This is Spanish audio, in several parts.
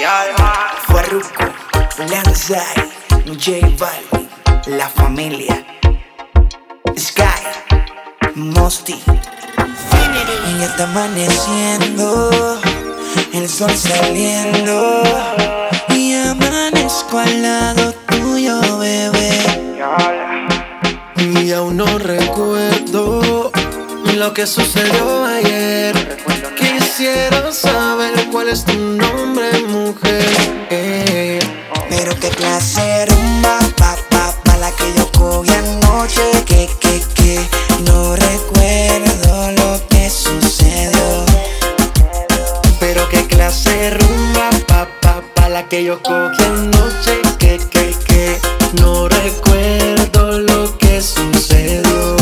Farruko, Lanzai, J Balvin, La Familia, Sky, Mosty. Y ya está amaneciendo, el sol saliendo, y amanezco al lado tuyo, bebé. Y aún no recuerdo lo que sucedió ayer. Quisiera saber cuál es tu nombre, mujer. Pero qué clase rumba, pa la que yo cogí anoche. Que no recuerdo lo que sucedió. Pero qué clase rumba, pa la que yo cogí anoche. Que no recuerdo lo que sucedió.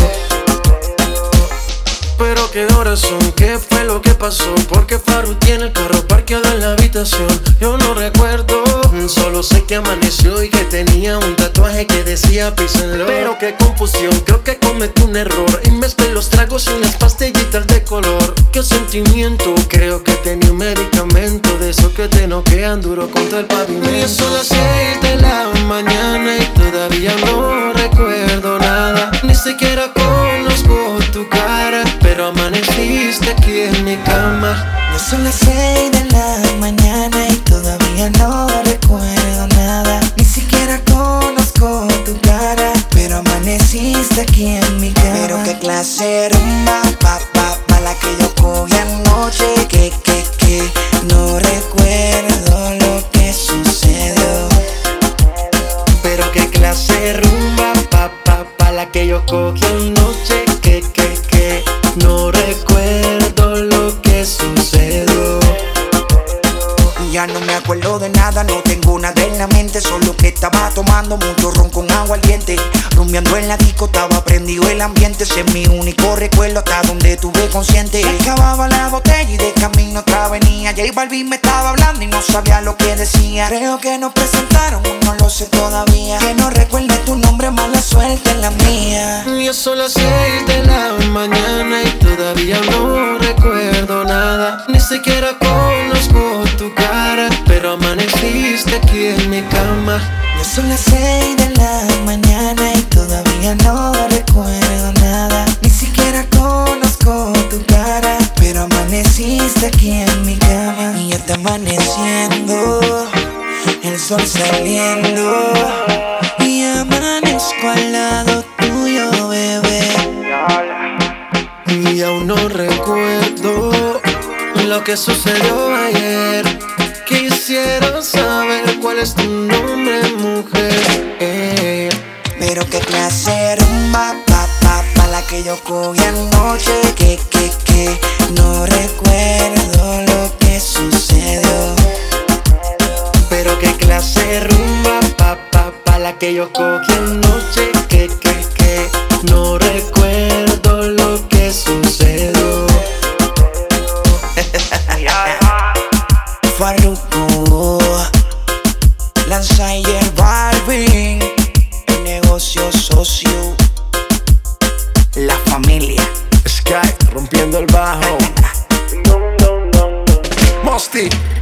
Pero qué horas son, qué fue lo que pasó. Porque Farru tiene el carro parqueado en la habitación. Yo no recuerdo, solo sé que amaneció y que tenía un tatuaje que decía Peace and Love. Pero qué confusión, creo que cometí un error y mezclé los tragos y unas pastillitas de color. Qué sentimiento, creo que tenía un medicamento de esos que te noquean duro contra el pavimento. Y son las 6 de la mañana y todavía no recuerdo nada. Ni siquiera conozco tu cara, pero amaneciste aquí en mi cama. Ya son las 6 de la mañana y todavía no recuerdo nada. Ni siquiera conozco tu cara, pero amaneciste aquí en mi cama. Pero qué clase rumba, pa la que yo cogí anoche. Que no recuerdo lo que sucedió. Pero qué clase rumba, pa la que yo cogí anoche. Que no recuerdo lo que sucedió. Ya no me acuerdo de nada, no tengo nada en la mente. Solo que estaba tomando mucho ron con agua al diente. Rumbeando en la disco, estaba prendido el ambiente. Ese es mi único recuerdo hasta donde tuve consciente. Acababa la botella y de camino otra venía. J Balvin me estaba hablando y no sabía lo que decía. Creo que nos presentaron, no lo sé todavía. Que no recuerde tu nombre, mala suerte en la mía. Ya son las 6 de la mañana y todavía no recuerdo nada. Ni siquiera conozco tu cara, pero amaneciste aquí en mi cama. Ya son las 6 de la mañana y todavía no recuerdo nada. Ni siquiera conozco tu cara, pero amaneciste aquí en mi cama. Y ya está amaneciendo, el sol saliendo, y amanezco al lado tuyo, bebé. Y aún no recuerdo lo que sucedió ayer. Quisiera saber cuál es tu nombre, mujer. Pero qué clase rumba, pa la que yo cogí anoche. Que no recuerdo lo que sucedió. Pero qué clase rumba, pa la que yo cogí anoche. Que no recuerdo lo que sucedió. Farruko, Lanzai, J Balvin, el negocio socio, La Familia, Sky rompiendo el bajo. Mosty.